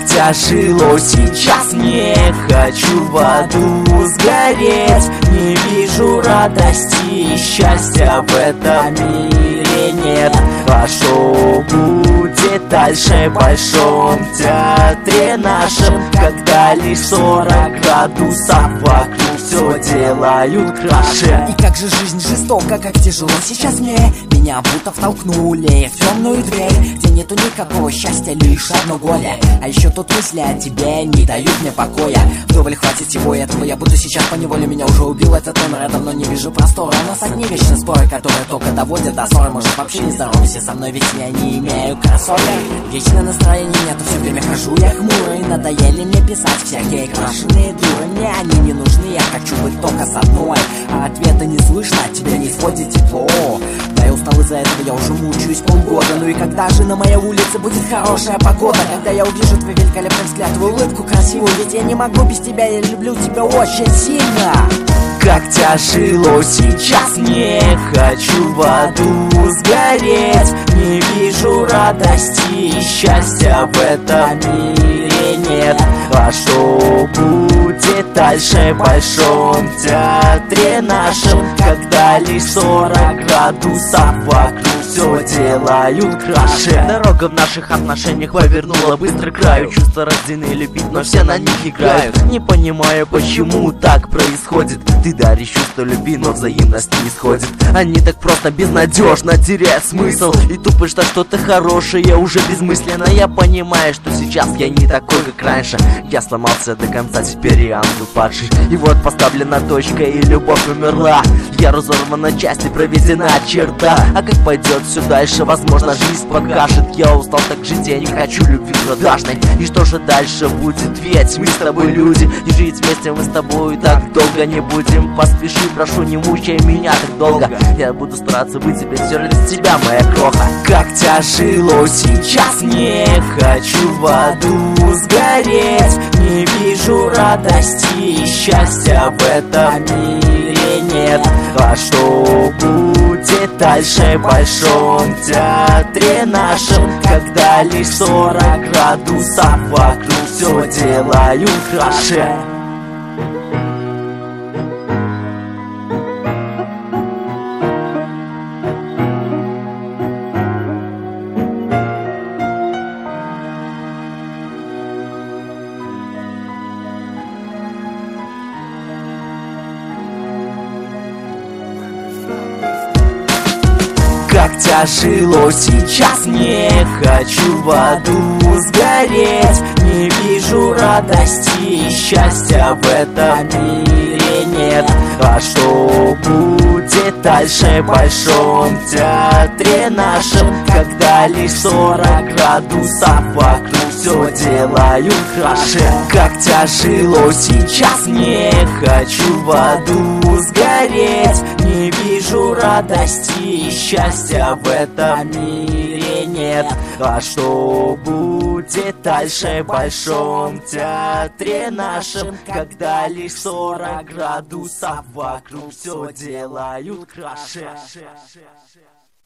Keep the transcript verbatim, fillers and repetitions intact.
как тяжело сейчас мне, хочу в аду сгореть. Не вижу радости и счастья в этом мире нет. А что будет дальше в большом театре нашем, когда лишь сорок градусов вокруг все делают краше? И как же жизнь жестока, как тяжело сейчас мне. Меня будто втолкнули в темную дверь, где нету никакого счастья, лишь одно горе. А еще тут мысли о тебе не дают мне покоя. Вдоволь хватит всего этого, я будто сейчас поневоле. Меня уже убил этот номер, я давно не вижу простора. У нас одни вечные споры, которые только доводят до ссоры. Может вообще не здоровайся со мной, ведь я не имею кроссовер. Вечное настроение нету, все время хожу я хмурый. Надоели мне писать всякие крашеные дуры. Мне они не нужны, я хочу быть только с одной. А ответа не слышно, от тебя не исходит тепло. Да, я устал из-за этого, я уже мучаюсь полгода. Ну и когда же на моей улице будет хорошая погода? Когда я увижу твой великолепный взгляд, твою улыбку красивую. Ведь я не могу без тебя, я люблю тебя очень сильно. Как тяжело сейчас мне, хочу в аду сгореть. Не вижу радости и счастья в этом мире нет. А что будет дальше в большом театре нашем, когда лишь сорок градусов вокруг все делают краше? Дорога в наших отношениях повернула быстро к краю. Чувства рождены любить, но все на них играют. Не понимаю, почему так происходит. Ты даришь чувство любви, но взаимность не исходит. Они так просто безнадежно теряют смысл. И тупишь на что-то хорошее уже безмысленно. Я понимаю, что сейчас я не такой, как раньше. Я сломался до конца, теперь я ангел падший. И вот поставлена точка, и любовь умерла. Я разорван на части, проведена черта. А как пойдет все дальше, возможно, жизнь покажет. Я устал так жить, я не хочу любви продажной. И что же дальше будет, ведь мы с тобой люди. И жить вместе мы с тобой так долго не будем. Поспеши, прошу, не мучай меня так долго. Я буду стараться быть тебе все ради тебя, моя кроха. Как тяжело сейчас мне, хочу в аду сгореть. Не вижу радости и счастья в этом мире нет. А что будет дальше в большом театре нашем, когда лишь сорок градусов вокруг все делают краше? Как тяжело сейчас мне, хочу в аду сгореть. Не вижу радости и счастья в этом мире нет. А что будет дальше в большом театре нашем, когда лишь сорок градусов вокруг все делают краше? Как тяжело сейчас мне, хочу в аду сгореть. Не вижу радости и счастья в этом мире нет. А что будет дальше в большом театре нашем, когда лишь сорок градусов вокруг все делают краше?